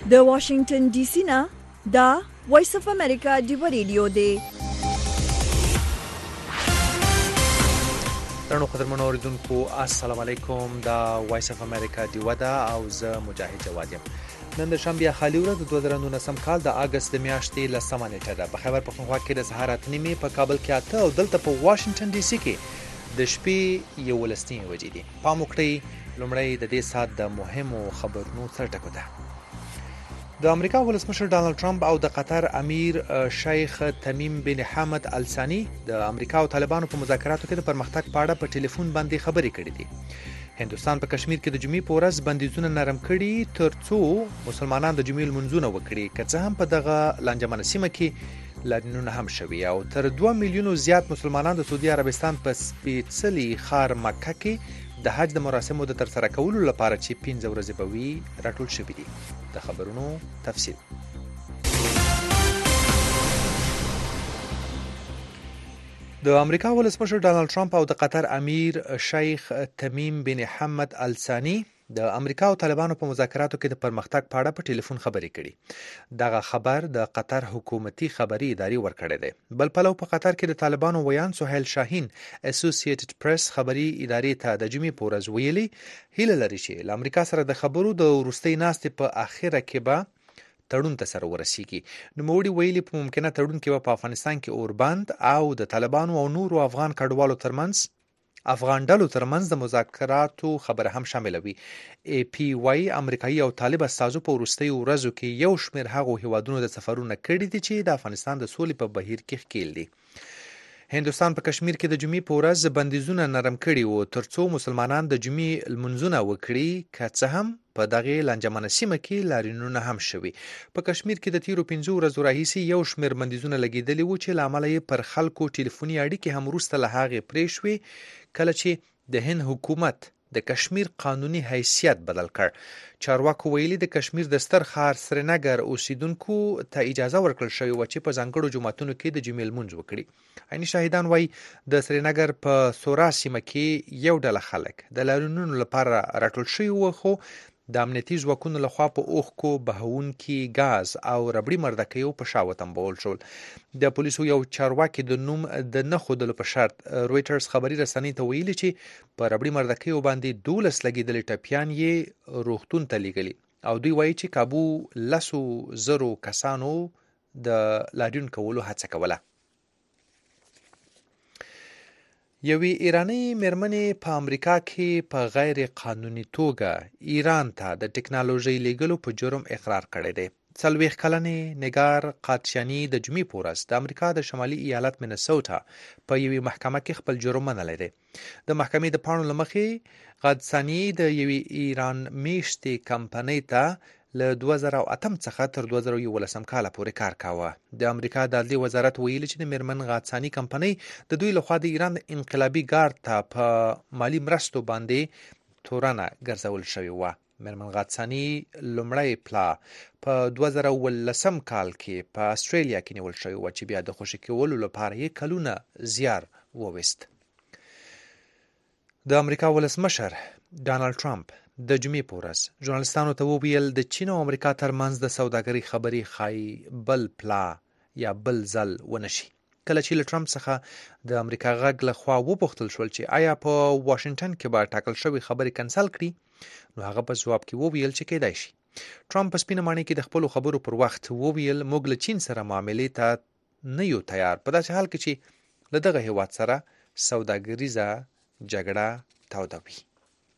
د واشنگټن ډي سي نه دا وایس اف امریکا دی ریډیو دی. درنو قدرمنو اوریدونکو السلام علیکم. دا وایس اف امریکا دی ودا او زه مجاهد جواد یم. نن د شنبه خالي ورځ د 2019 کال د اگست د میاشتې ل 8 نیټه ده. په خبر پښتونخوا کې د سهار 8:30 په کابل کې 8 او دلته په واشنگټن ډي سي کې د شپې 11 بجې دي. پام وکړئ لومړی د دې سات د مهمو خبرونو سرټکو ده. د امریکا ولسمشر ډانلډ ټرمپ او د قطر امیر شیخ تمیم بن حمد ال ثانی د امریکا او طالبانو په مذاکراتو کې د پرمختګ په اړه په ټلیفون باندې خبرې کړې دي. هندوستان په کشمیر کې د جمعې په ورځ بندیزونه نرم کړي ترڅو مسلمانان د جمعې لمونځونه وکړي، که څه هم په دغه لانجمنه سیمه کې لاریونونه هم شوي او تر 2 میلیونو زیات مسلمانان د سعودي عربستان په سپېڅلي ښار مکه کې د حج د مراسمو د ترسره کولو لپاره چې 15 ورځې به وي راټول شوي دي. د خبرونو تفصیل. د امریکا ولسمشر ډانلډ ټرمپ او د قطر امیر شیخ تمیم بن حمد ال ثانی د امریکا او طالبانو په مذاکراتو کې د پرمختګ په اړه په ټلیفون خبرې کړي. دغه خبر د قطر حکومتي خبري ادارې ورکړی دی. بل پلو په قطر کې د طالبانو ویان سهیل شاهین اسوسییټډ پریس خبري ادارې ته د جمعې په ورځ ویلي هیله لري چې له امریکا سره د خبرو د وروستۍ ناستې په اخره کې به تړون ته سره ورسیږي. نوموړي ویلي په ممکنه تړون کې به په افغانستان کې اوربند او د طالبانو او نورو افغان ډلو ترمنځ د مذاکراتو خبره هم شامله وي. ای پی واي امریکایي او طالب استازو په وروستیو ورځو کې یو شمېر هغو هیوادونو د سفرونه کړي دي چې د افغانستان د سولې په بهیر کې ښکیل دي. هندوستان په کشمیر کې د جمعې په ورځ بندیزونه نرم کړي وو ترڅو مسلمانان د جمعې لمونځونه وکړي، که څه هم په دغه لانجمنه سیمه کې لاریونونه هم شوي. په کشمیر کې د تیرو 15 ورځو راهیسې یو شمېر بندیزونه لګېدلي وو چې له امله یې پر خلکو ټلیفوني اړیکې هم وروسته له هغې پرې شوې کله چې د هند حکومت د کشمیر قانوني حیثیت بدل کړ. چارواکو ویلي د کشمیر د ستر ښار سرینګر اوسیدونکو ته اجازه ورکړل شوې وه چې په ځانګړو جوماتونو کې د جمعې لمونځ وکړي. عیني شاهدان وایي د سرینګر په سورا سیمه کې یو ډله خلک د لاریونونو لپاره راټول شوي وو، خو د امنیتي ځواکونو لخوا په اوښکو بهونکي ګاز او ربړي مردکیو په شا وتمبول شول. د پولیسو یو چارواکي د نوم د نه ښودلو په شرط رویټرز خبري رسنۍ ته ویلي چې په ربړي مردکیو باندې 12 لګېدلي ټپیان یې روغتون ته لیږلي او دوی وایي چې کابو 10,000 کسانو د لاریون کولو هڅه کوله. یوې ایرانی مېرمنې په امریکا کې په غیر قانوني توګه ایران ته د ټکنالوژۍ لیږلو په جرم اقرار کړی دی. 40 کلنې نگار قادشانی د جمعې په ورځ د امریکا د شمالي ایالت منیسوټا په یوې محکمه کې خپل جرم منلی دی. د محکمې د پاڼو له مخې قادشانی د یوې ایران میشتې کمپنۍ ته له 2008 څخه تر 2011 کال پورې کار کاوه. د امریکا د عدلیې وزارت ویلي چې د میرمن غادسانی کمپنۍ د دوی لخوا د ایران انقلابي ګارد ته په مالی مرستو باندې تورنه ګرځول شوې وه. میرمن غادسانی لومړی پلا په 2019 کال کې په استرالیا کې نیول شوې وه چې بیا د خوشي کولو لپاره یې کلونه زیار وویست. د امریکا ولسمشر ډانلډ ټرمپ د جمعې په ورځ ژورنالستانو ته وویل د چین او امریکا ترمنځ د سوداګرۍ خبرې ښایي بل پلا یا بل ځل ونشي. کله چې له ټرمپ څخه د امریکا غږ له خوا وپوښتل شول چې آیا په واشنګټن کې به ټاکل شوې خبرې کنسل کړي، نو هغه په ځواب کې وویل چې کېدای شي. ټرمپ په سپینه ماڼۍ کې د خپلو خبرو پر وخت وویل موږ له چین سره معاملې ته نه یو تیار، په داسې حال کې چې له دغه هیواد سره سوداګریزه جګړه توده وي.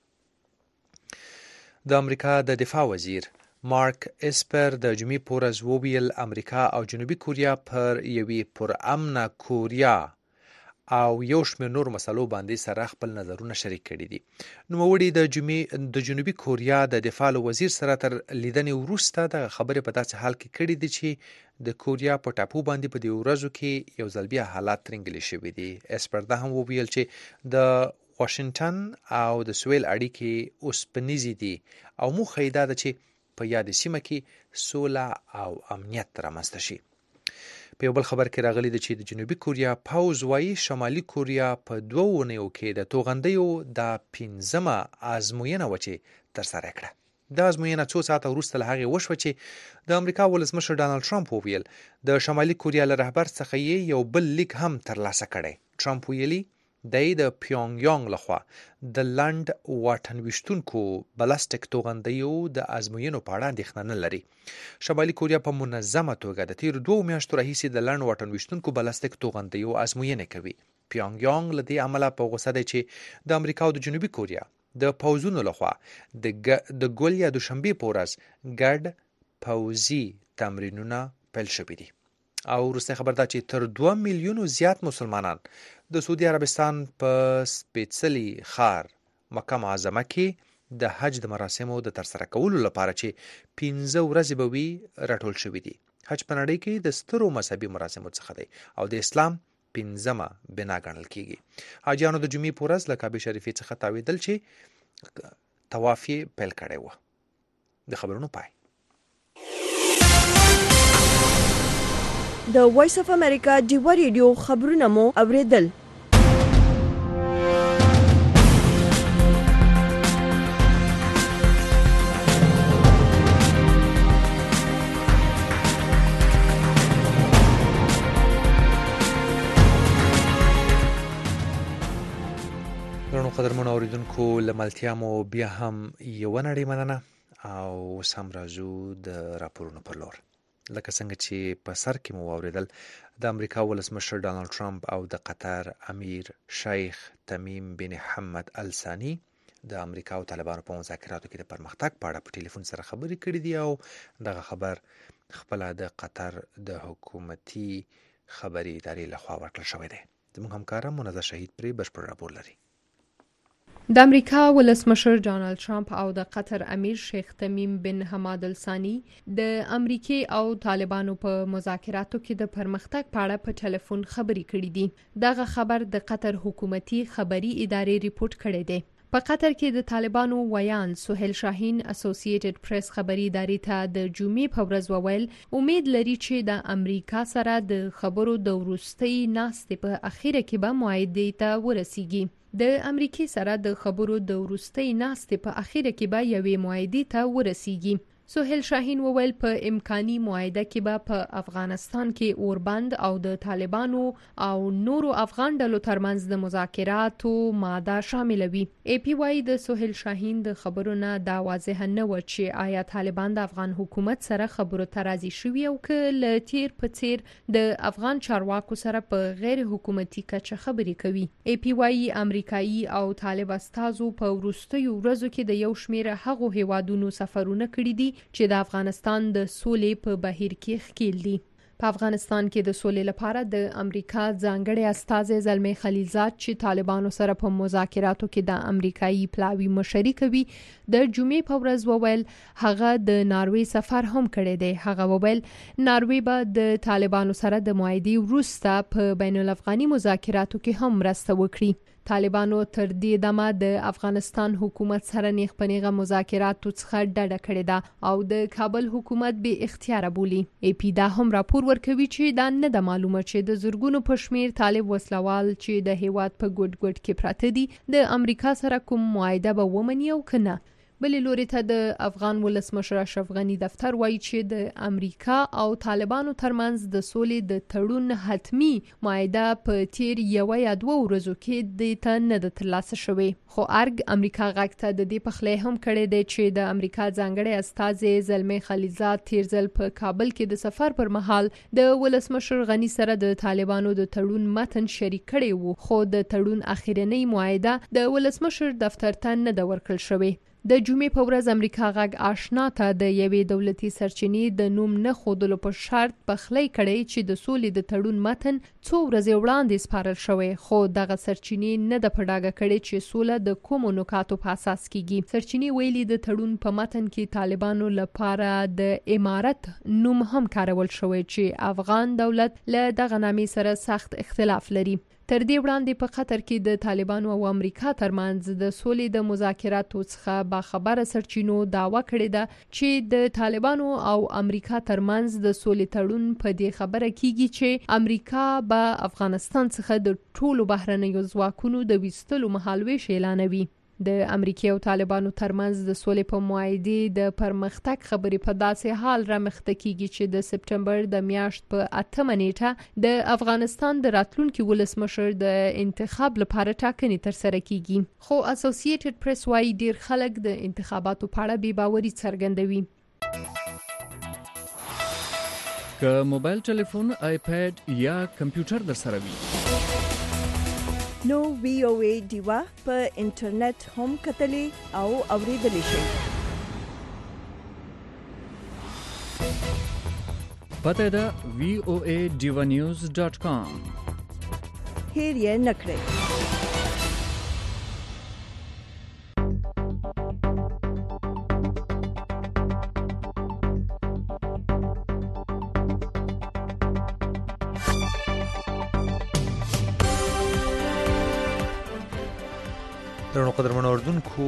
د امریکا د دفاع وزیر مارک اسپر د جمعې په ورځ وویل امریکا او جنوبي کوریا پر یوې پرامنه کوریا او یو شمېر نور مسلو باندې سره خپل نظرونه شریک کړي دي. نوموړي د جنوبي کوریا د دفاع وزیر سره تر لیدنې وروسته د خبرې په داسې حال کې کړي دي چې د کوریا په ټاپو باندې په دې ورځو کې یو ځل بیا حالات ترنګلي شوي دي. اسپر دا هم وویل چې د واشنګټن او د سویل اړیکې اوسپنیزې دي او موخه یې دا ده چې په یاد سیمه کې سوله او امنیت رامنځته شي. په یو بل خبر کې راغلی دی چې د جنوبي کوریا پوځ وايي شمالي کوریا په 2 اونیو کې د توغندیو د 15مه ازموینه وچې ترسره کړه. د ازموینه څو ساعته وروسته له هغې وشوه چې د امریکا ولسمشر ډانلډ ټرمپ وویل د شمالي کوریا له رهبر څخه یې یو بل لیک هم ترلاسه کړی. ټرمپ ویلي دی د پیونګ یانګ لخوا د لنډ واټن ویشتونکو بلستیک توغندیو د ازموینو په اړه اندېښنه نه لري. شمالي کوریا په منظمه توګه د تیرو 2 میاشتو راهیسې د لنډ واټن ویشتونکو بلستیک توغندیو ازموینې کوي. پیونګ یانګ له دې امله په غوسه دی چې د امریکا او د جنوبي کوریا د پوځونو لخوا د ګل یا دوشنبې په ورځ ګډ پوځي تمرینونه پیل شوي دي. او وروستی خبر دا چې تر 2 میلیونو زیات مسلمانان د سعودي عربستان په سپېڅلي ښار مکه معظمه کې د حج د مراسمو د ترسره کولو لپاره چې 15 ورځې به وي راټول شوي دي. حج په نړۍ کې د سترو مذهبي مراسمو څخه دی او د اسلام 15مه بنا ګڼل کیږي. حاجیانو د جمعې په ورځ له کعبې شریفې څخه تاویدل چې طواف یې پیل کړی و. د خبرونو پای. د وایس اف امریکا ډیوا ریډیو خبرونه مو اوریدل. درنو قدرمنو اوریدونکو لملتیا مو بیا هم یو نړۍ مننه او سم راځو د راپورونو پر لور. لکه څنګه چې په سر کې مو واوریدل د امریکا ولسمشر ډانلډ ټرمپ او د قطر امیر شیخ تمیم بن حمد الثانی د امریکا او طالبانو په مذاکراتو کې د پرمختګ په اړه په ټلیفون سره خبرې کړې دي او دغه خبر خپل د قطر د حکومتي خبري ادارې لخوا ورکړل شوی دی. زموږ همکار منزه شهید پرې بشپړ راپور لري. د امریکا ولسمشر ډانلډ ټرمپ او د قطر امیر شیخ تمیم بن حماد الثانی د امریکای او طالبانو په مذاکراتو کې د پرمختګ په اړه په ټلیفون خبرې کړې دي. دغه خبر د قطر حکومتي خبري ادارې ریپورت کړی دی. په قطر کې د طالبانو ویان سهیل شاهین اسوسییټډ پریس خبري ادارې ته د جمعې په ورځ وویل امید لري چې د امریکا سره د خبرو د وروستۍ ناستې په اخیره کې به معاهدې ته ورسیږي. د امریکای سره د خبرو د وروستۍ ناستې په اخیره کې به یوې معاهدې ته ورسیږي. سهیل شاهین وویل په امکاني معاهده کې به په افغانستان کې اوربند او د طالبانو او نورو افغان ډلو ترمنځ د مذاکراتو ماده شامل وي. ای پی وای د سهیل شاهین د خبرونه دا واضح نه و چې آیا طالبان د افغان حکومت سره خبرو ته راضي شوي او که له تیر په څیر د افغان چارواکو سره په غیر حکومتي کچه خبرې کوي. ای پی وای امریکایي او طالب استازو په وروستیو ورځو کې د یو شمېر هغو هیوادونو سفرونه کړي دي چې د افغانستان د سولې په بهیر کې ښکیل دي. په افغانستان کې د سولې لپاره د امریکا ځانګړي استازی زلمی خلیلزاد چې طالبانو سره په مذاکراتو کې د امریکایي پلاوي مشري کوي د جمعې په ورځ وویل هغه د ناروې سفر هم کړی دی. هغه وویل ناروې به د طالبانو سره د معاهدې وروسته په بین الافغاني مذاکراتو کې هم مرسته وکړي. طالبانو تر دې دمه د افغانستان حکومت سره نیغ په نیغه مذاکراتو څخه ډډه کړې ده او د کابل حکومت بې اختیاره بولي. ای پی دا هم راپور ورکوي چې دا نه ده معلومه چې د زرګونو په شمیر طالب وسلوال چې د هیواد په ګوټ ګوټ کې پراته دي د امریکا سره کوم معاهده به ومني او که نه. بلې لوري ته د افغان ولسمشر اشرف غنی دفتر وایي چې د امریکا او طالبانو ترمنځ د سولې د تړون حتمی معاهده په تیر یو یا 2 ورځو کې د ته نه د ترلاسه شوې. خو ارګ امریکا غږ ته د دې پخلی هم کړی دی چې د امریکا ځانګړي استازی زلمی خلیلزاد تیر ځل په کابل کې د سفر پر مهال د ولسمشر غنی سره د طالبانو د تړون متن شریک کړی وو، خو د تړون اخیرنۍ معاهده د ولسمشر دفتر ته نه ده ورکړل شوې. د جمعې په ورځ امریکا غږ آشنا ته د یوې دولتي سرچینې د نوم نه ښودلو په شرط پخلی کړی چې د سولې د تړون متن څو ورځې وړاندې سپارل شوی، خو دغه سرچینې نه ده په ډاګه کړې چې سوله د کومو نکاتو په اساس کیږي. سرچینې ویلي د تړون په متن کې طالبانو لپاره د امارت نوم هم کارول شوی چې افغان دولت له دغه نامې سره سخت اختلاف لري. تر دې وړاندې په قطر کې د طالبانو او امریکا ترمنځ د سولې د مذاکراتو څخه باخبره سرچینو دعوا کړې ده چې د طالبانو او امریکا ترمنځ د سولې تړون په دې خبره کیږي چې امریکا به افغانستان څخه د ټولو بهرنیو ځواکونو د ویستلو مهالویش اعلانوي. د امریکای او طالبانو ترمنځ د سولې په معاهدې د پرمختګ خبرې په داسې حال رامخته کیږي چې د سپټمبر د میاشت په 8 نیټه د افغانستان د راتلونکي ولسمشر د انتخاب لپاره ټاکنې ترسره کیږي. خو اسوسییټډ پریس وايي ډیر خلک د انتخاباتو په اړه بې باوري څرګندوي. که موبایل ټلیفون، آیپاد یا کمپیوټر در سره وي نو VOA دیوا په انټرنیټ هم کتلې او اوریدلې شئ. پته ده voaDivanews.com. هیر یې نکړئ. درنو قدرمنو اردوونکو،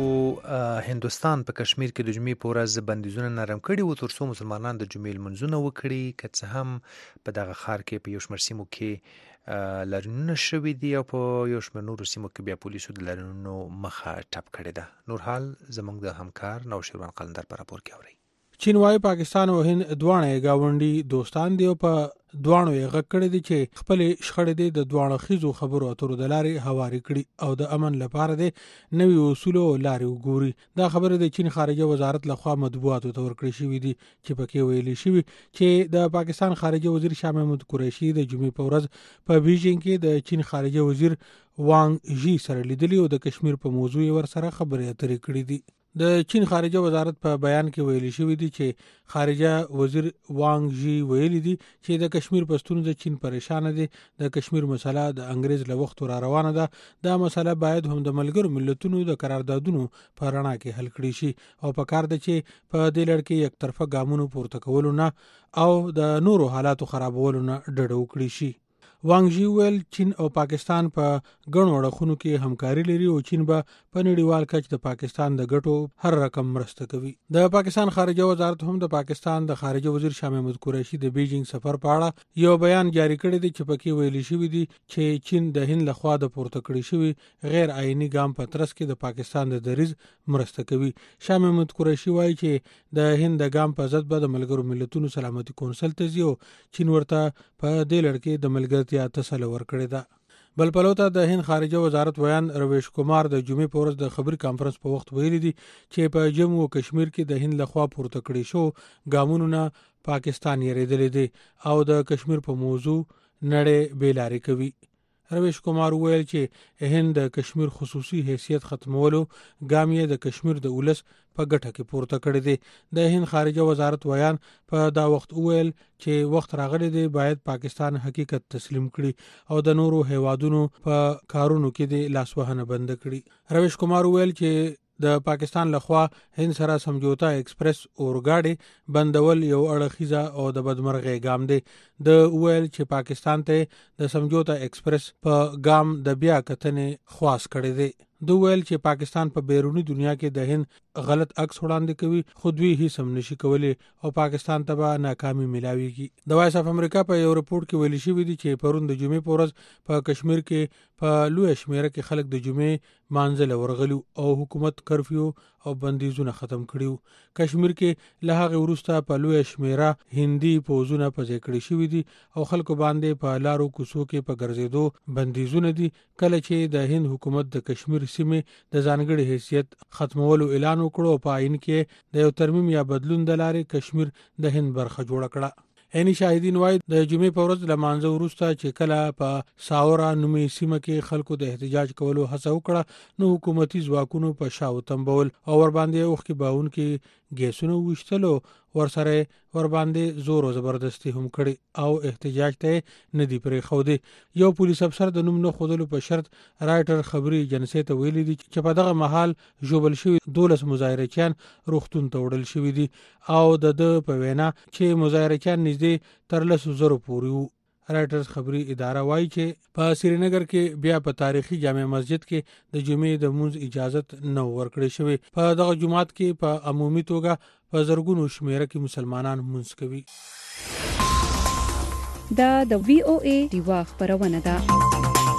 هندوستان په کشمیر کې د جمعې په ورځ بندیزونه نرم کړي وو ترڅو مسلمانان د جمعې لمونځونه وکړي، که څه هم په دغه ښار کې په یو شمېر سیمو کې لاریونونه شوي دي او په یو شمېر نورو سیمو کې بیا پولیسو د لاریونونو مخه ټپ کړې ده. نور حال زموږ د همکار نوشیروان قلندر په راپور کې اورئ. چین وايي پاکستان او هند دواړه گاونډي دوستان دي او په دواړو یې غږ کړی دي چې خپل شخړې د دواړو خيزو خبرو اترو د لارې هواري کړي او د امن لپاره د نوي اصول او لارې وګوري. دا خبره د چین خارجه وزارت لخوا مطبوعاتو ته ورکړې شوې دي چې پکې ویلي شوی چې د پاکستان خارجه وزیر شاه محمود قریشي د جمعې په ورځ په بیجینګ کې د چین خارجه وزیر وانګ ژي سره لیدلی او د کشمیر په موضوع ورسره خبرې اترې کړې دي. د چین خارجه وزارت په بیان کې ویلي شوی دی چې خارجه وزیر وانګ ژي ویلي دي چې د کشمیر په ستونزه چین پریشان دي. د کشمیر مسله د انګريز له وخت را روانه ده. دا مسله باید هم د ملګرو ملتونو د قراردادونو په رڼا کې حل کړي شي او په کار ده چې په دې لړ کې یک طرفه ګامونو پورته کولو نه او د نورو حالاتو خرابولو نه ډډه وکړي شي. وانګ ژي ویل چین او پاکستان په ګڼو اړخونو کې همکاري لري او چین به په نړیوال کچ د پاکستان د ګټو هر رقم مرسته کوي. د پاکستان خارجه وزارت هم د پاکستان د خارجه وزیر شاه محمود قریشي د بیجینګ سفر په اړه یو بیان جاری کړی دی چې پکې ویلي شوی دی چې چین د هند لخوا د پورته کړی شوی غیر آئینی ګام په ترڅ کې د پاکستان د دریځ مرسته کوي. شاه محمود قریشي وایي چې د هند د ګام په ضد به د ملګرو ملتونو سلامتي کونسل ته ځي او چین ورته په دې لړ کې د ملګرتیا تسل ورکړی ده. بل پلوته د هند خارجه وزارت ویان رویش کومار د جمعې په ورځ د خبري کانفرنس په وخت ویلي دي چې په جموں او کشمیر کې د هند لخوا پورته کړی شو ګامونو نه پاکستان یریدلی دی او د کشمیر په موضوع نړۍ بیلاری کوي. رویش کومار ویل چې هند د کشمیر خصوصي حیثیت ختمولو ګام یې د کشمیر د ولس په ګټه کې پورته کړی دی. د هند خارجه وزارت ویان په دا وخت ویل چې وخت راغلی دی باید پاکستان حقیقت تسلیم کړي او د نورو هیوادونو په کارونو کې د لاسوهنه بند کړي. رویش کومار ویل چې د پاکستان لخوا هند سره سمجھوتا ایکسپریس اورګاډي بندول یو اړخیزه او د بدمرغه ګام دی. د ویل چې پاکستان ته د سمجھوتا ایکسپریس په ګام د بیا کتنې خواست کړی دی. دو ویل چې پاکستان په بیرونی دنیا کې د هند غلط عکس وړاندې کوي خو دوی هیڅ هم نشي کولی او پاکستان ته به ناکامي ملاويږي. د وایس اف امریکا په یو رپورت کې ویل شوی دی چې پرون د جمعې په ورځ په کشمیر کې په لوی شمیره کې خلک د جمعې مانځل ورغلو او حکومت کرفیو او بندیزونه ختم کړیو. کشمیر کې له هغه وروسته په لوی شمیره هندي پوزونه په ځای کړی شوی دي او خلکو باندې په لارو کوڅو کې په ګرځېدو بندیزونه دي. کله چې د هند حکومت د کشمیر سیمه د ځانګړي حیثیت ختمولو اعلان وکړو په عین کې د یو ترمیم یا بدلون د لارې کشمیر د هند برخه جوړ کړه. عیني شاهدین وایي د جمعې په ورځ لمانځه وروسته چې کله په ساورا نومي سیمه کې خلکو د احتجاج کولو هڅه وکړه نو حکومتي ځواکونو په شاو تنبول او ور باندې اوخ کې باون کې ګیسونو وشتلو ورسره ور باندې زور او زبردستی هم کړي او احتجاج ته نه دی پرې خو دی. یو پولیس افسر د نوم نه خودلو په شرط رائټر خبري ایجنسی ته ویلي دي چې په دغه محل جوبل شوی 12 مظاهرچیان روختون ته وړل شوی دي او د په وینا چې مظاهرچیان نږدې تر 100 پورې وو. رائټرز خبري اداره وایي چې په سرینگر کې بیا په تاریخي جامع مسجد کې د جمعې د مونږ اجازه نه ورکړې شوې. په دغه جمعات کې په عمومي توګه په زرګونو شمیره کې مسلمانان مونږ کوي. دا د VOA دیوا خبرونه ده.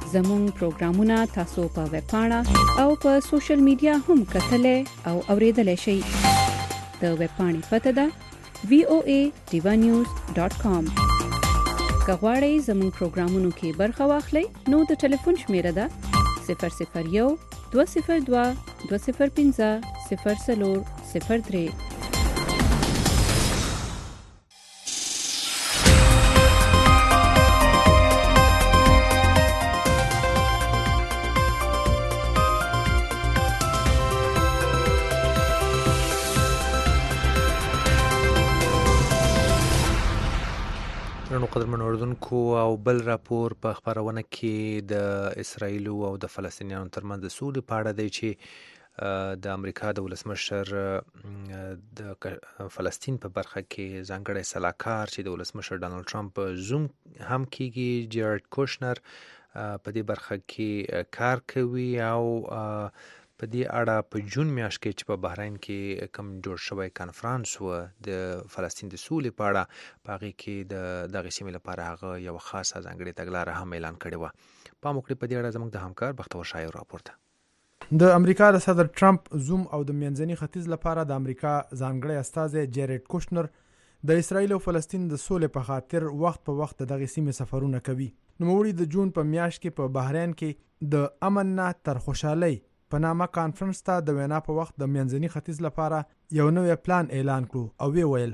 زموږ پروګرامونه تاسو په ویب پاڼه او په سوشل میډیا هم کتلای او اوریدلای شئ. د ویب پاڼې پته ده voadivanews.com. که غواړئ زموږ پروګرامونو کې برخه واخلئ نو د ټلیفون شمیره ده 001 202 205 0403. قدرمن اوردونکو او بل راپور په خبرونه کې د اسرایل او د فلسطینیانو ترمنځ د سولې په اړه دی چې د امریکا د ولسمشر د فلسطین په برخه کې ځانګړی سلاکار چې د ولسمشر ډانلډ ټرمپ زوم هم کیږي جیرارډ کوشنر په دې برخه کې کار کوي او په دې اړه په جون میاشت کې چې په بحرین کې کوم جوړ شوی کانفرنس و د فلسطین د سولې په اړه په هغې کې د دغې سیمې لپاره هغه یوه خاصه ځانګړې تګلاره هم اعلان کړې وه. پام وکړئ په دې اړه زموږ د همکار بختور شاه راپور ته. د امریکا د صدر ټرمپ زوم او د منځني ختیځ لپاره د امریکا ځانګړی استازی جیرارډ کوشنر د اسرایل او فلسطین د سولې په خاطر وخت په وخت دغه سیمې سفرونه کوي. نوموړي د جون په میاشت کې په بحرین کې د امن نه تر خوشحالۍ په نامه کانفرنس ته د وینا په وخت د منځني ختیځ لپاره یو نوی پلان اعلان کړو او وی ویل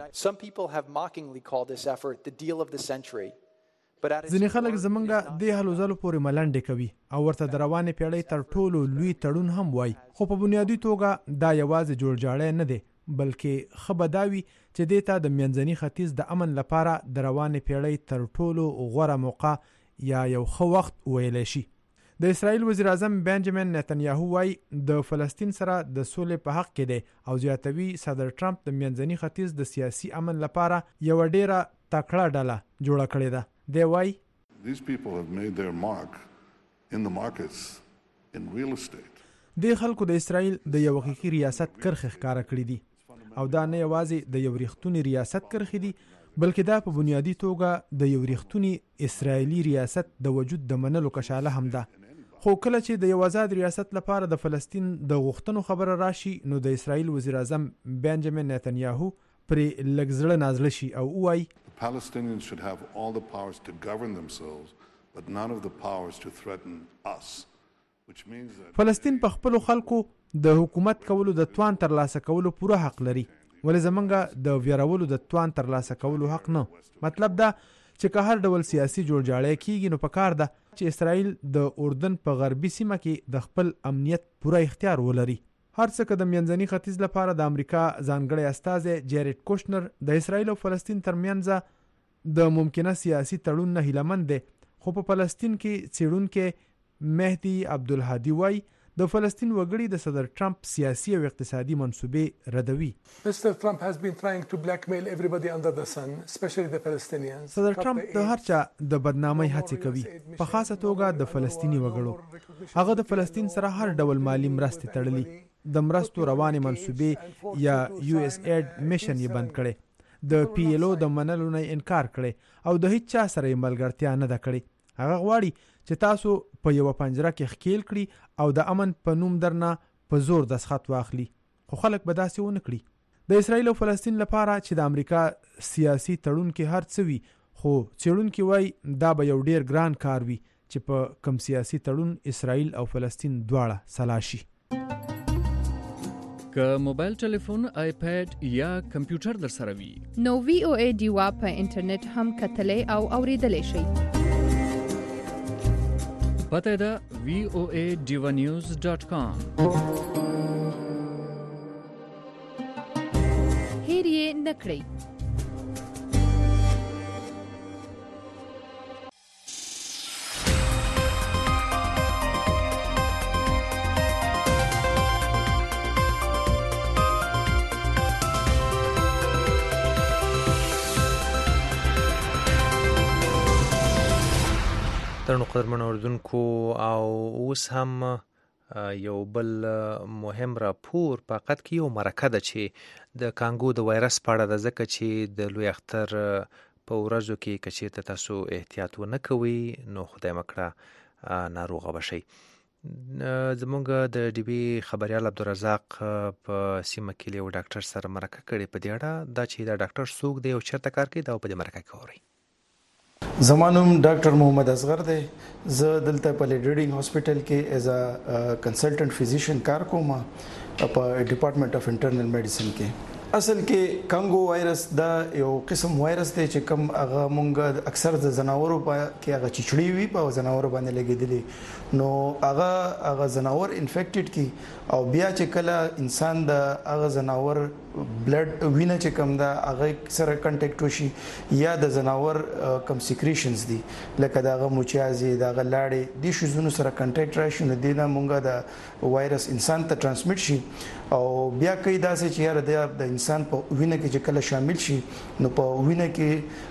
ځینې خلک زمونږ د هلو ځلو پورې ملنډې کوي او ورته د روانې پیړۍ تر ټولو لوی تړون هم وای، خو په بنیادي توګه دا یوازې جوړجاړی نه دی بلکې ښه به دا وي چې دې ته د منځني ختیځ د امن لپاره د روانې پیړۍ تر ټولو غوره موقع یا یو ښه وخت ویلی شي. د اسرائیل وزیر اعظم بنجامین نتنیاهو وای د فلسطین سره د سولې په حق کې دی او زیاتوي صدر ټرمپ د منځني ختیځ د سیاسي امن لپاره یو ډیره تکړه ډله جوړه کړې ده. دی وای د خلکو د اسرائیل د یو حقیقي ریاست کرخه ښکارا کړې دي او دا نه یوازې د یو ریښتونی ریاست کرخې دي بلکې دا په بنیادی توګه د یو ریښتونی اسرائیلی ریاست د وجود د منلو کشاله هم ده. خو کله چې د یو آزاد ریاست لپاره د فلسطین د غوښتنو خبره راشي نو د اسرائیل وزیر اعظم بنجامین نتنیاهو پرې لږ زړه نازړه شي او وایي Palestinians should have all the powers to govern themselves but none of the powers to threaten us, which means that فلسطین په خپل خلکو د حکومت کولو د توان ترلاسه کولو پوره حق لري ولې زمونږ د ویرولو د توان ترلاسه کولو حق نه. مطلب دا چې که هر ډول سیاسي جوړجاړی کیږي نو پکار ده چې اسرائیل د اردن په غربي سیمه کې د خپل امنیت پوره اختیار ولري. هر څه که د منځني ختیځ لپاره د امریکا ځانګړی استازی جیرارډ کوشنر د اسرائیل او فلسطین ترمنځ د ممکنه سیاسي تړون نه هیلهمند دی، خو په فلسطین کې څېړونکی مهدي عبدالهادي وای د فلسطین وګړي د صدر ټرمپ سیاسي او اقتصادي منصوبې ردوي. صدر ټرمپ د هر چا د بدنامۍ هڅې کوي په خاصه توګه د فلسطیني وګړو. هغه د فلسطین سره هر ډول مالی مرستې تړلي، د مرستو روانې منصوبې یا USAID میشن یې بند کړي، د PLO د منلو نه انکار کړي او د هیڅ چا سره یې ملګرتیا نه ده کړې. هغه غواړي چې تاسو په یو پنجره کې ښکیل کړي او د امن په نوم درنه په زور دستخط واخلي، خو خلک به داسې ونه کړي. د اسرائیل او فلسطین لپاره چې د امریکا سیاسي تړون کې هر څه وي، خو څېړونکي وایي دا به یو ډیر ګران کار وي چې په کم سیاسي تړون اسرائیل او فلسطین دواړه سلا شي. که موبایل ټلیفون، آیپیډ یا کمپیوټر در سره وي نو VOA ډیوا په انټرنیټ هم کتلی او اوریدلی شئ. پته ده voadivanews.com. هیر یې نکړئ. درنو قدرمن اوردونکو او اوس هم یو بل مهم راپور په حقیقت کې یو مرکه ده چې د کانګو د وایرس په اړه ده، ځکه چې د لوی اختر په ورځو کې که چېرته تاسو احتیاط ونه کوئ نو خدای مکړه ناروغه بشي. زمونږ د ډي بي خبريال عبدالرزاق په سیمه کې یو ډاکټر سره مرکه کړې په دې اړه دا چې دا ډاکټر څوک دی او چیرته کار کوي دا په دې مرکه کې اوري. زمانوم ډاکټر محمد اصغر دی. زه دلته په لیډرینګ هاسپټل کې ایز ا کنسلټنټ فزیشین کار کوم په ډپارټمنټ اف انټرنل میډیسن کې. اصل کې کانګو وایرس دا یو قسم وایرس دی چې کوم هغه مونږ اکثر د زناورو په کې هغه چچړی وي په زناورو باندې لګیدلی نو هغه زناور انفیکټډ کی او بیا چې کله انسان د هغه زناور بلډ وینه چې کوم دا هغه سره کنټیکټ وشي یا د زناور کم سیکریشنز دي لکه داغه موچازي داغه لاړې د شوزونو سره کنټیکټ راشي نو دینه مونږه د وایرس انسان ته ترانسمیټ شي او بیا کوي دا چې یاره د انسان په وینه کې چې کله شامل شي نو په وینه کې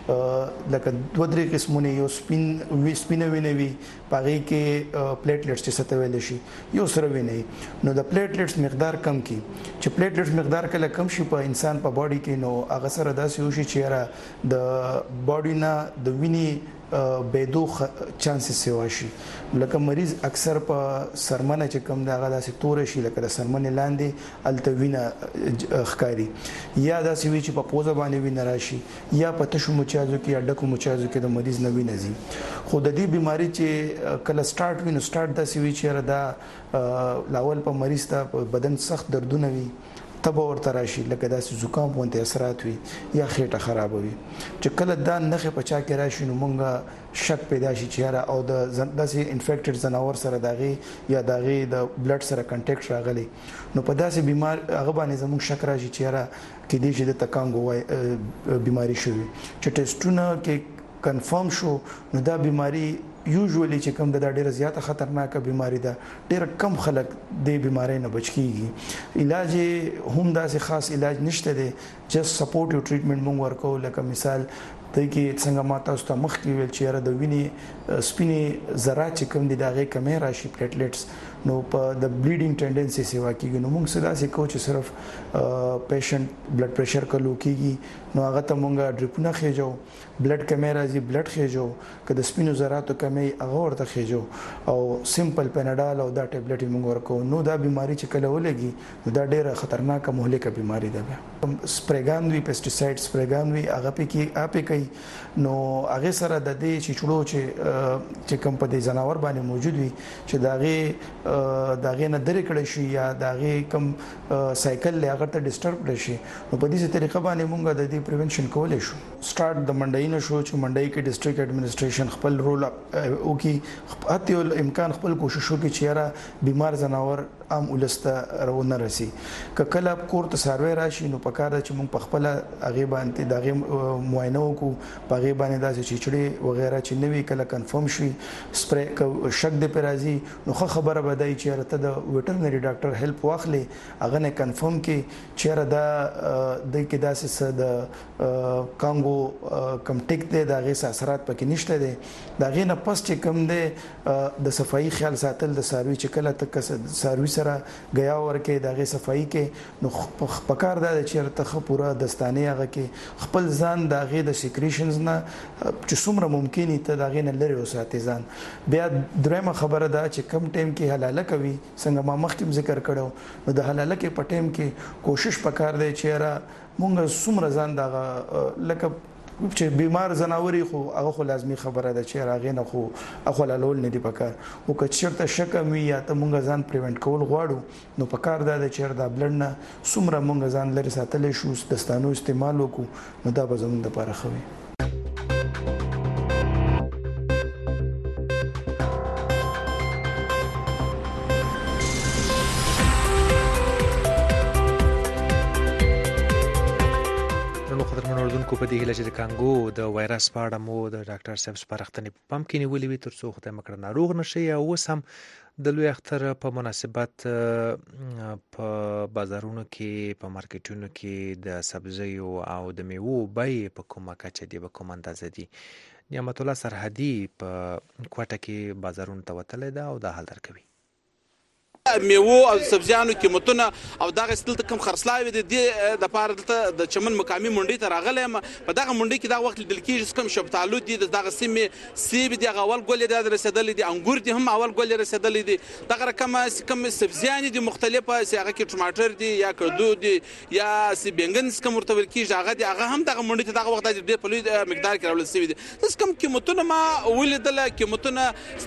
لکه دوه درې قسمونه یو سپینه وینه وي پاره کې پلیټلیټس چې ستویل شي یو سره ویني نو د پلیټلیټس مقدار کم کی چې پلیټلیټس مقدار کله کم شي په انسان په باډي کې نو هغه سره داسې وشي چې یاره د باډي نه د ویني بيدو چانسز واشي لکه مریض اکثر په سرمنه چې کم دا غدا سي تور شي لکه د سرمنه لاندې التوینه خکاری یا دا سی وی چې په پوزه باندې وینه راشي یا په تشو مچازو کې یا ډکو مچازو کې د مریض نه وینه زی خو د دې بیماری چې کله سٹارټ وینو سٹارټ دا سی وی چې دا لاول په مریض ته بدن سخت دردونه وي تبه ورته راشي لکه داسې زکام غونډه اثرات وي یا خېټه خراب وي چې کله دا نخې پچا کې راشي نو مونږه شک پیدا شي چې او د داسې انفیکټډ زناور سره داغي یا داغي د بلډ سره کنټیکټ راغلي نو په داسې بیمار هغه باندې زموږ شک راشي چې کې دې چې د تکانګو بیماری شوی چې ټیسټونه کې کنفرم شو نو دا بیماری یوزولي چې کوم د ډیره زیاته خطرناکه بیماری ده ډیره کم خلک د بیماری نه بچ کیږي علاج هم داسې خاص علاج نشته دی جست سپورټیو ټریټمنټ مونږ ورکو لکه مثال د کې څنګه ماته اوس ته مخ کې ویل چې د ویني سپینې ذرات چې کوم دي دغه کمې راشي پلیټلیټس نو په د بلیډینګ ټینډنسي سیوا کیږي نو موږ صدا سې کو چې صرف پیشنټ بلډ پریشر کلو کیږي نو هغه ته موږ ډریپونه خېجو بلډ کیمرا زی بلډ خېجو که د سپینو ذراتو کمې هغه ورته خېجو او سمپل پیناډال او دا ټابلیټ موږ ورکو نو دا بیماری چې کله ولګي نو دا ډیره خطرناکه مهلکه بیماری ده سپریګان وی پیسټیساید سپریګان وی هغه پکې اپې کوي نو هغه سره د دې چې چړو چې کوم په دې زناور باندې موجود وي چې داغه نه درې کړی شي یا داغه کم سایکل هغه ته ډیسټرب شي نو په دې طریقه باندې موږ د دې پریونشن کولای شو سٹارټ د منډای نه شو چې منډای کې ډیسټریکټ ایڈمنسټریشن خپل رول او کې اته امکان خپل کوشش وکړي چې یاره بیمار زناور عام ولسته رونه رسی کله کور ته سروې راشي نو په کار چې موږ په خپل هغه باندې دغه معاینه وکړو په هغه باندې داسې چیچړې وغیرہ چې نوې کله کنفرم شي سپری شک د پرازي نو خبره بدای چې رته د ویټرنری ډاکټر هیلپ واخلي هغه نه کنفرم کې چې دا د کې داسې د کانګو کم ټیک دی دغه اثرات پکې نشته دي دغه نه پس چې کم دی د صفائی خیال ساتل د ساروي چې کله تک ساروي سره غیا ورکه دغه صفائی کې نو پکار دا چې رته پورا دستانه هغه کې خپل ځان دغه د سیکریشنز نه چې څومره ممکن ته دغه نه لري وساتي ځان بیا درېمه خبره دا چې کم ټیم کې حلاله کوي څنګه ما مخکې ذکر کړو نو د حلاله کې په ټیم کې کوشش پکار دی چې را مونږ څومره ځان دغه لکه چې بیمار زناوري خو هغه خو لازمي خبره ده چې راغې نه خو اخو لول نه دی پکار او که چیرته شک وي یا ته مونږ ځان پریونټ کول غواړو نو پکار ده چې دا بلډ نه څومره مونږ ځان لري ساتل شو دستانو استعمال وکړو نو دا به زموږ لپاره خوي په دې هیله چې د کانګو د وایرس په اړه مو د ډاکټر صاحب سپارښتنې په پام کې نیولې وي ترڅو خدای مکړه ناروغ نشي او اوس هم د لوی اختر په مناسبت په بازارونو کې په مارکیټونو کې د سبزیو او د میوو بیې په کومه کچه دي په کومه اندازه دي نعمت الله سرحدي په کوټه کې بازارونو ته وتلی ده او دا حال درکوي میوو او سبزیانو قیمتونه او دغه دلته کم خرڅلاوي د لپاره دلته د چمن مقامي منډي ته راغلم. په دغه منډي کې دا وخت لیدل کېږي کم شفتالو دي دغه سیمې سیب دي اول ګل دي رسیدلې دي انګور دي هم اول ګل رسیدلې دي دغه کم سبزیان دي مختلفه هغه کې ټماټر دي یا کدو دي یا سی بنګنس کوم ورته ول کېږي هغه هم دغه منډي ته دغه وخت د په لوی مقدار کې راول سوي دي. تاسو کوم قیمتونه ما ولیدل قیمتونه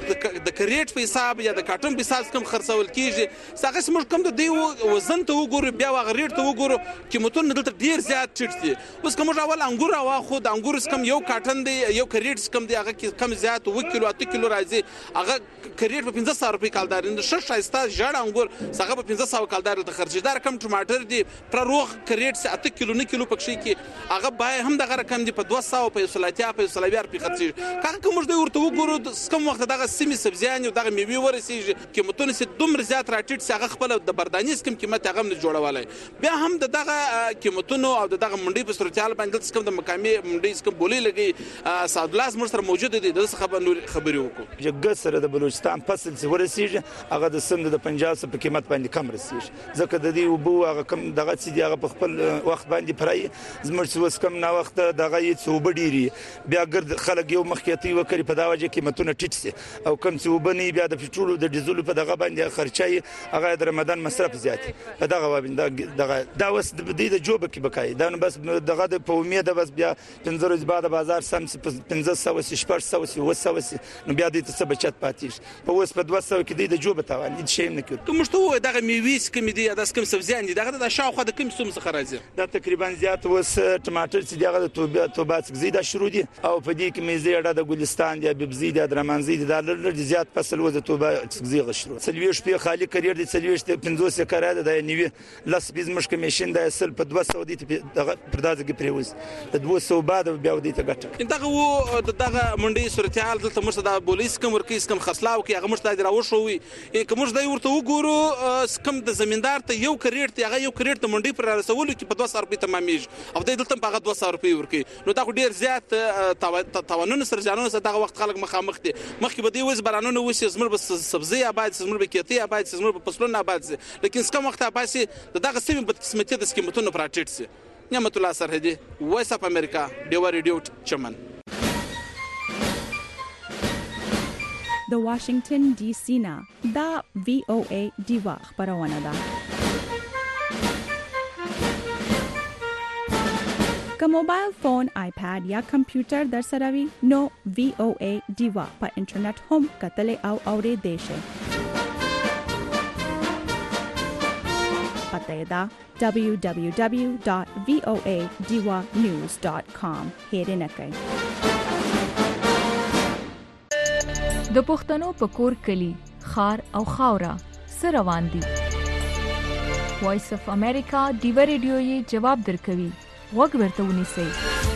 د کریټ په حساب یا د کارټون په حساب کوم خرڅول کېږي څنګه سمج کوم د دی وزن ته وګورو بیا هغه ریټ ته وګورو قیمتونه دلته ډیر زیات ټیټ دي. اوس کوم اول انګور او خو د انګور کم یو کارټن دی یو کریټ کم دی هغه کم زیات 1 کیلو 8 کیلو راځي هغه کریټ په 1500 روپۍ کالدار د شش شایسته جړ انګور څنګه په 1500 کالدار ته خرڅیدار کم ټماټر دی پر روغ کریټ 8 کیلو 9 کیلو پکې کې هغه بای هم دغه رقم دی په 200 په 130 په 140 په خرڅي کله کوم د ورته وګورو کوم وخت دغه سیمه سبزیان او دغه میوه ورسیږي قیمتونه سي دومره زیات راټیټ هغه خپل د بردانیس کوم قیمت هغه نه جوړولای بیا هم دغه قیمتونو او دغه منډي په صورتحال باندې کوم د مقامي منډي کوم بولی لګي سعد الله زموږ سره موجود دي د خبري وکړو جګ سره د بلوچستان فصل چې ورسیږي هغه د سند د پنجاب په قیمت باندې کم رسیږي ځکه د دې وبو هغه کم دغه چې هغه په خپل وخت باندې پرای زموږ وس کم نه وخت دغه یې څوب ډیری بیا ګرد خلک یو مخکېتی وکړي په دا وجه قیمتونه ټیټ سي او کم چې وبني بیا د پټرول د ډیزل په دغه باندې خرچای هغه د رمضان مصرف زیات په دغه باندې دغه دا وس د دې د جوب کې بکای دا بس دغه د په امید بس بیا 15 ورځې بعد بازار سم 1500 1400 وسوسه نو بیا دې څه بچت پاتې په اوس په 200 کې د جوب تاوان هیڅ شي نه کړ کوم شته دغه میوې کم دي د کم سبزیان دي دغه د شاوخه د کم سوم څخه راځي دا تقریبا زیات وس ټماټر چې دغه توبات زیاده شروع دي او په دې کې مې زیاده د ګلستان دی ببزي د درمنزي د لر زیات فصل و د توبه زیغه شروع سلويش په خالي کریډ د سلويش د 500 کراده د نیوي لاس بیز مش کمیشن د اصل په 200 دي دغه پردازګي پریوز د 200 بعد بیا ودی ته ګټه دغه دغه منډي صورتحال دلته مرسته د پولیس کوم ورکیس کوم خرڅلاو کې هغه مرسته راوښوي کوم ځای ورته وګورو کم د زمیندار ته یو کریټ هغه یو کریټ د منډي پر رسولو کې په 200 روپۍ تمامېږي او دلته په 200 روپۍ ورکي نو دا ډیر زیات توانونه سره ځانونه سره دغه وخت خلک مخامخ دي مخکې به دی وز برانونه وسی زمر به سبزی آباد زمر به کیتی آباد زمر به فصلونه آباد لیکن څنګه وخت آباد سي دغه سیمه بد قسمتي د سکیمتونو پراټیټ سي نعمت الله سرحدي وایس اف امریکا ډیو ریډیو چمن د واشنگټن ډي سي نه دا وی او ای دیوا خبرونه ده که موبایل فون آیپاد یا کمپیوټر در سره وي نو وی او ای دیوا په انټرنیټ هم کتلې او اورېدې شئ پته دا www.voadiwanews.com هیرنه کوي د پښتنو په کور کلی خار او خاوره سره روان دي وایس اف امریکا دیو ریډیو یې جواب درکوي وګ ورته ونیسئ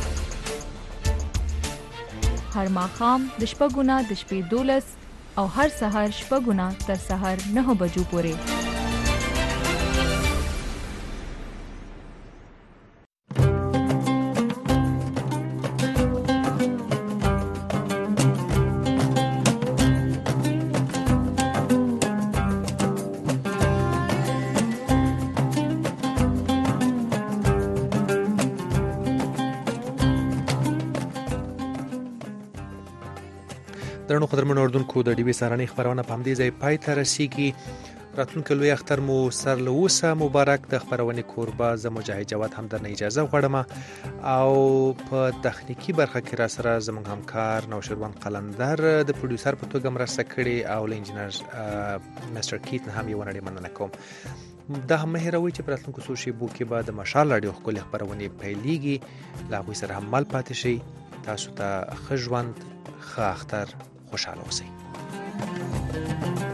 هر ماښام د شپږونه د شپې 12 او هر سحر شپږونه تر سحر 9 بجو پورې درنو قدرمنو اردوونکو د ډي بي سهارنۍ خبرونه په همدې ځای پای ته رسیږي راتلونکي لوی اختر مو سر له اوسه مبارک د خبرونې کوربه زه مجاهد جواد هم درنه اجازه غواړم او په تخنیکی برخه کې را سره زموږ همکار نوشروان قلندر د پروډوسر په توګه مرسته کړې او له انجینر مستر کیتن هم یو نړۍ مننه کوم دا هم مه هیروئ چې په راتلونکو څو شېبو کې به د مشال راډیو ښکلې خبرونې پیلېږي له هغوی سره هم مل پاتې شئ تاسو ته ښه ژوند ښه اختر خوشحاله اوسئ